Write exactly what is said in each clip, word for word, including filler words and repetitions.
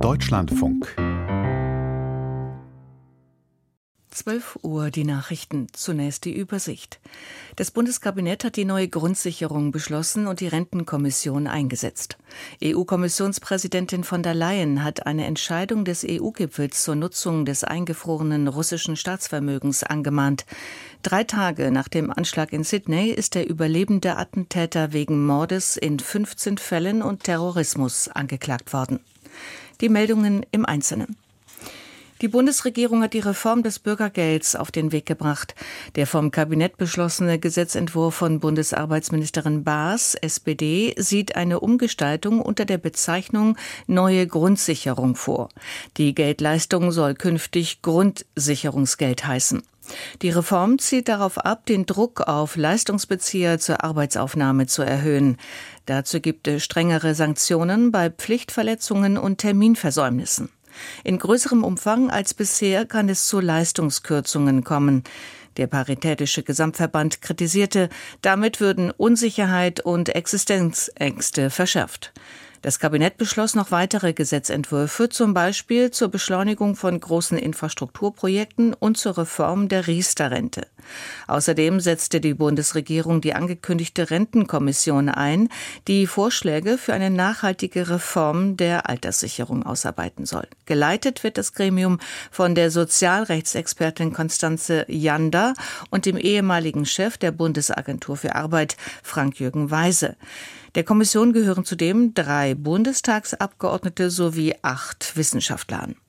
Deutschlandfunk. zwölf Uhr die Nachrichten. Zunächst die Übersicht. Das Bundeskabinett hat die neue Grundsicherung beschlossen und die Rentenkommission eingesetzt. E U-Kommissionspräsidentin von der Leyen hat eine Entscheidung des E U-Gipfels zur Nutzung des eingefrorenen russischen Staatsvermögens angemahnt. Drei Tage nach dem Anschlag in Sydney ist der überlebende Attentäter wegen Mordes in fünfzehn Fällen und Terrorismus angeklagt worden. Die Meldungen im Einzelnen. Die Bundesregierung hat die Reform des Bürgergelds auf den Weg gebracht. Der vom Kabinett beschlossene Gesetzentwurf von Bundesarbeitsministerin Baas, S P D, sieht eine Umgestaltung unter der Bezeichnung Neue Grundsicherung vor. Die Geldleistung soll künftig Grundsicherungsgeld heißen. Die Reform zielt darauf ab, den Druck auf Leistungsbezieher zur Arbeitsaufnahme zu erhöhen. Dazu gibt es strengere Sanktionen bei Pflichtverletzungen und Terminversäumnissen. In größerem Umfang als bisher kann es zu Leistungskürzungen kommen. Der Paritätische Gesamtverband kritisierte, damit würden Unsicherheit und Existenzängste verschärft. Das Kabinett beschloss noch weitere Gesetzentwürfe, zum Beispiel zur Beschleunigung von großen Infrastrukturprojekten und zur Reform der Riester-Rente. Außerdem setzte die Bundesregierung die angekündigte Rentenkommission ein, die Vorschläge für eine nachhaltige Reform der Alterssicherung ausarbeiten soll. Geleitet wird das Gremium von der Sozialrechtsexpertin Constanze Janda und dem ehemaligen Chef der Bundesagentur für Arbeit, Frank-Jürgen Weise. Der Kommission gehören zudem drei Bundestagsabgeordnete sowie acht Wissenschaftler an.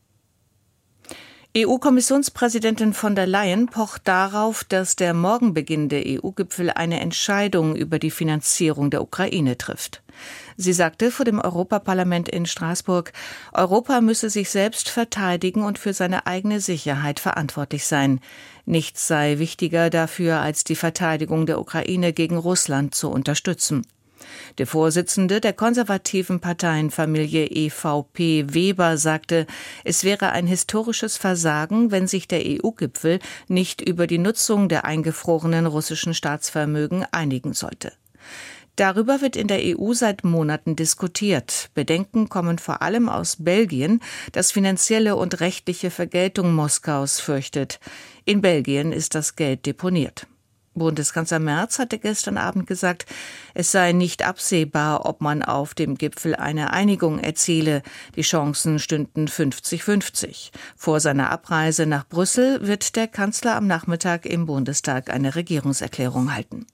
E U-Kommissionspräsidentin von der Leyen pocht darauf, dass der morgen beginnende E U-Gipfel eine Entscheidung über die Finanzierung der Ukraine trifft. Sie sagte vor dem Europaparlament in Straßburg, Europa müsse sich selbst verteidigen und für seine eigene Sicherheit verantwortlich sein. Nichts sei wichtiger dafür, als die Verteidigung der Ukraine gegen Russland zu unterstützen. Der Vorsitzende der konservativen Parteienfamilie E V P Weber sagte, es wäre ein historisches Versagen, wenn sich der E U-Gipfel nicht über die Nutzung der eingefrorenen russischen Staatsvermögen einigen sollte. Darüber wird in der E U seit Monaten diskutiert. Bedenken kommen vor allem aus Belgien, das finanzielle und rechtliche Vergeltung Moskaus fürchtet. In Belgien ist das Geld deponiert. Bundeskanzler Merz hatte gestern Abend gesagt, es sei nicht absehbar, ob man auf dem Gipfel eine Einigung erziele. Die Chancen stünden fünfzig fünfzig. Vor seiner Abreise nach Brüssel wird der Kanzler am Nachmittag im Bundestag eine Regierungserklärung halten.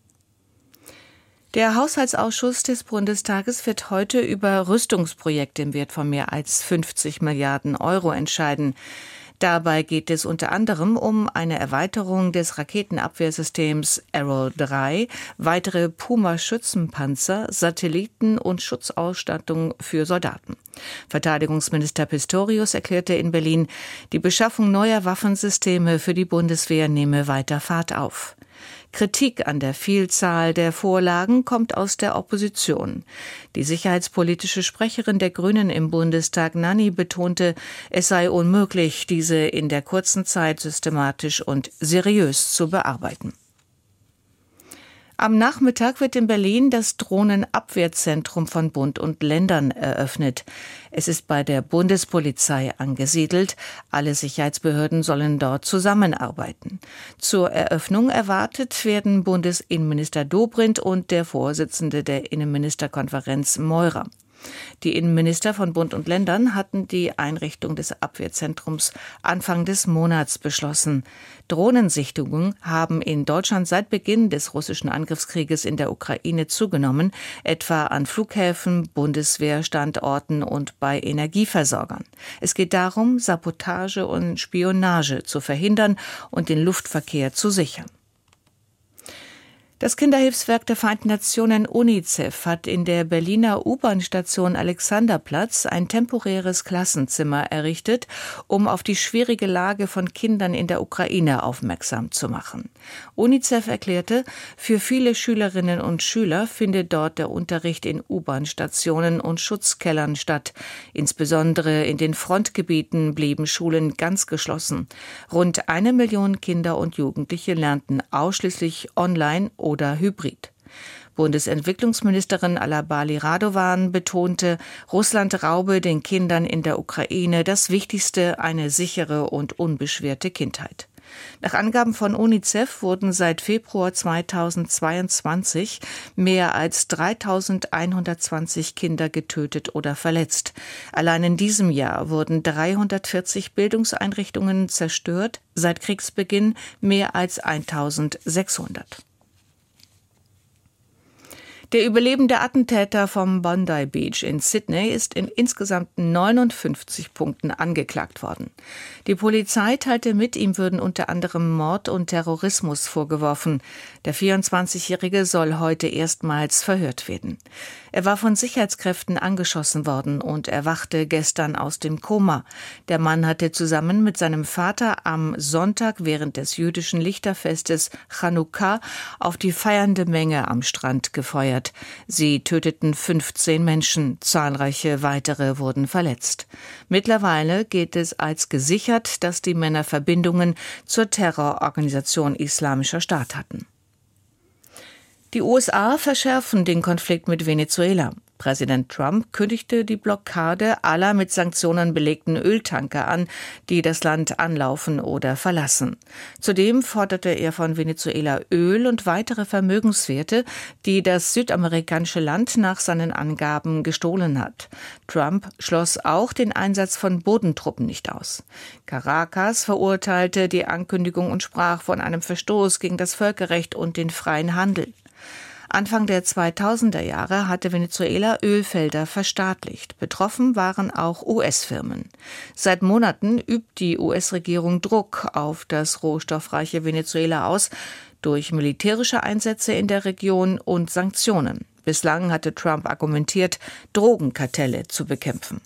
Der Haushaltsausschuss des Bundestages wird heute über Rüstungsprojekte im Wert von mehr als fünfzig Milliarden Euro entscheiden. Dabei geht es unter anderem um eine Erweiterung des Raketenabwehrsystems Arrow drei, weitere Puma-Schützenpanzer, Satelliten und Schutzausstattung für Soldaten. Verteidigungsminister Pistorius erklärte in Berlin, die Beschaffung neuer Waffensysteme für die Bundeswehr nehme weiter Fahrt auf. Kritik an der Vielzahl der Vorlagen kommt aus der Opposition. Die sicherheitspolitische Sprecherin der Grünen im Bundestag, Nanni, betonte, es sei unmöglich, diese in der kurzen Zeit systematisch und seriös zu bearbeiten. Am Nachmittag wird in Berlin das Drohnenabwehrzentrum von Bund und Ländern eröffnet. Es ist bei der Bundespolizei angesiedelt. Alle Sicherheitsbehörden sollen dort zusammenarbeiten. Zur Eröffnung erwartet werden Bundesinnenminister Dobrindt und der Vorsitzende der Innenministerkonferenz Meurer. Die Innenminister von Bund und Ländern hatten die Einrichtung des Abwehrzentrums Anfang des Monats beschlossen. Drohnensichtungen haben in Deutschland seit Beginn des russischen Angriffskrieges in der Ukraine zugenommen, etwa an Flughäfen, Bundeswehrstandorten und bei Energieversorgern. Es geht darum, Sabotage und Spionage zu verhindern und den Luftverkehr zu sichern. Das Kinderhilfswerk der Vereinten Nationen UNICEF hat in der Berliner U-Bahn-Station Alexanderplatz ein temporäres Klassenzimmer errichtet, um auf die schwierige Lage von Kindern in der Ukraine aufmerksam zu machen. UNICEF erklärte, für viele Schülerinnen und Schüler findet dort der Unterricht in U-Bahn-Stationen und Schutzkellern statt. Insbesondere in den Frontgebieten blieben Schulen ganz geschlossen. Rund eine Million Kinder und Jugendliche lernten ausschließlich online oder hybrid. Bundesentwicklungsministerin Alabali Radovan betonte, Russland raube den Kindern in der Ukraine das Wichtigste, eine sichere und unbeschwerte Kindheit. Nach Angaben von UNICEF wurden seit Februar zweitausendzweiundzwanzig mehr als dreitausendeinhundertzwanzig Kinder getötet oder verletzt. Allein in diesem Jahr wurden dreihundertvierzig Bildungseinrichtungen zerstört, seit Kriegsbeginn mehr als eintausendsechshundert. Der überlebende Attentäter vom Bondi Beach in Sydney ist in insgesamt neunundfünfzig Punkten angeklagt worden. Die Polizei teilte mit, ihm würden unter anderem Mord und Terrorismus vorgeworfen. Der vierundzwanzigjährige soll heute erstmals verhört werden. Er war von Sicherheitskräften angeschossen worden und erwachte gestern aus dem Koma. Der Mann hatte zusammen mit seinem Vater am Sonntag während des jüdischen Lichterfestes Chanukka auf die feiernde Menge am Strand gefeuert. Sie töteten fünfzehn Menschen, zahlreiche weitere wurden verletzt. Mittlerweile gilt es als gesichert, dass die Männer Verbindungen zur Terrororganisation Islamischer Staat hatten. Die U S A verschärfen den Konflikt mit Venezuela. Präsident Trump kündigte die Blockade aller mit Sanktionen belegten Öltanker an, die das Land anlaufen oder verlassen. Zudem forderte er von Venezuela Öl und weitere Vermögenswerte, die das südamerikanische Land nach seinen Angaben gestohlen hat. Trump schloss auch den Einsatz von Bodentruppen nicht aus. Caracas verurteilte die Ankündigung und sprach von einem Verstoß gegen das Völkerrecht und den freien Handel. Anfang der zweitausender Jahre hatte Venezuela Ölfelder verstaatlicht. Betroffen waren auch U S-Firmen. Seit Monaten übt die U S-Regierung Druck auf das rohstoffreiche Venezuela aus, durch militärische Einsätze in der Region und Sanktionen. Bislang hatte Trump argumentiert, Drogenkartelle zu bekämpfen.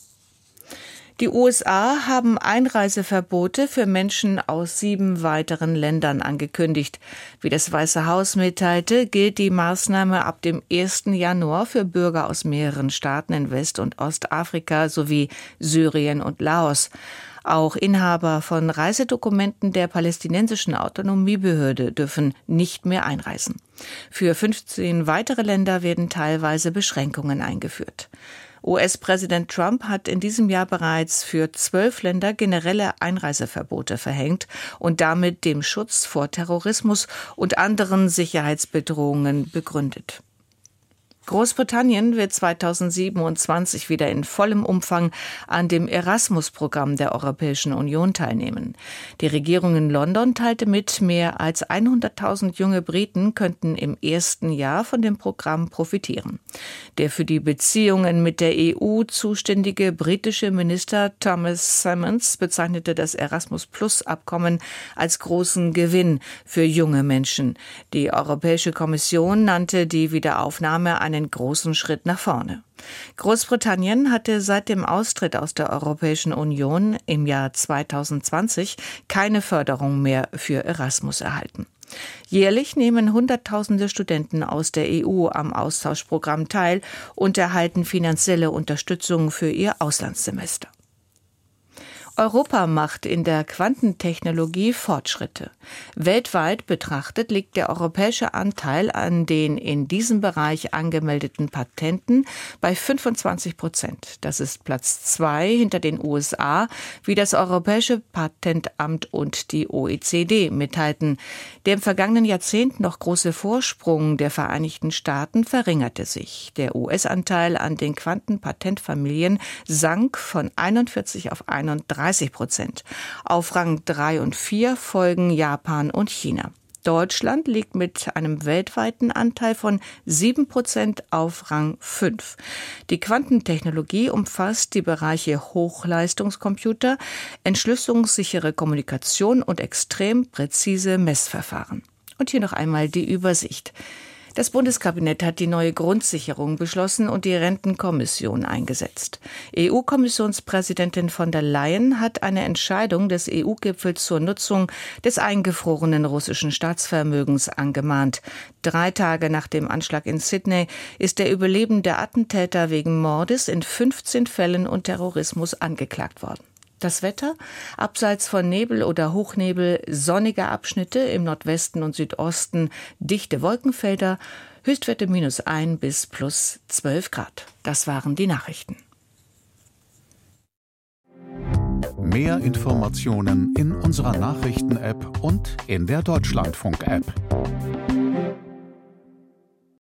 Die U S A haben Einreiseverbote für Menschen aus sieben weiteren Ländern angekündigt. Wie das Weiße Haus mitteilte, gilt die Maßnahme ab dem ersten Januar für Bürger aus mehreren Staaten in West- und Ostafrika sowie Syrien und Laos. Auch Inhaber von Reisedokumenten der palästinensischen Autonomiebehörde dürfen nicht mehr einreisen. Für fünfzehn weitere Länder werden teilweise Beschränkungen eingeführt. U S-Präsident Trump hat in diesem Jahr bereits für zwölf Länder generelle Einreiseverbote verhängt und damit dem Schutz vor Terrorismus und anderen Sicherheitsbedrohungen begründet. Großbritannien wird zweitausendsiebenundzwanzig wieder in vollem Umfang an dem Erasmus-Programm der Europäischen Union teilnehmen. Die Regierung in London teilte mit, mehr als hunderttausend junge Briten könnten im ersten Jahr von dem Programm profitieren. Der für die Beziehungen mit der E U zuständige britische Minister Thomas Symonds bezeichnete das Erasmus-Plus-Abkommen als großen Gewinn für junge Menschen. Die Europäische Kommission nannte die Wiederaufnahme einen einen großen Schritt nach vorne. Großbritannien hatte seit dem Austritt aus der Europäischen Union im Jahr zweitausendzwanzig keine Förderung mehr für Erasmus erhalten. Jährlich nehmen Hunderttausende Studenten aus der E U am Austauschprogramm teil und erhalten finanzielle Unterstützung für ihr Auslandssemester. Europa macht in der Quantentechnologie Fortschritte. Weltweit betrachtet liegt der europäische Anteil an den in diesem Bereich angemeldeten Patenten bei fünfundzwanzig Prozent. Das ist Platz zwei hinter den U S A, wie das Europäische Patentamt und die O E C D mitteilten. Der im vergangenen Jahrzehnt noch große Vorsprung der Vereinigten Staaten verringerte sich. Der U S-Anteil an den Quantenpatentfamilien sank von einundvierzig auf einunddreißig Prozent. Auf Rang drei und vier folgen Japan und China. Deutschland liegt mit einem weltweiten Anteil von sieben Prozent auf Rang fünf. Die Quantentechnologie umfasst die Bereiche Hochleistungscomputer, entschlüsselungssichere Kommunikation und extrem präzise Messverfahren. Und hier noch einmal die Übersicht. Das Bundeskabinett hat die neue Grundsicherung beschlossen und die Rentenkommission eingesetzt. E U-Kommissionspräsidentin von der Leyen hat eine Entscheidung des E U-Gipfels zur Nutzung des eingefrorenen russischen Staatsvermögens angemahnt. Drei Tage nach dem Anschlag in Sydney ist der überlebende Attentäter wegen Mordes in fünfzehn Fällen und Terrorismus angeklagt worden. Das Wetter? Abseits von Nebel oder Hochnebel sonnige Abschnitte, im Nordwesten und Südosten dichte Wolkenfelder, Höchstwerte minus ein bis plus zwölf Grad. Das waren die Nachrichten. Mehr Informationen in unserer Nachrichten-App und in der Deutschlandfunk-App.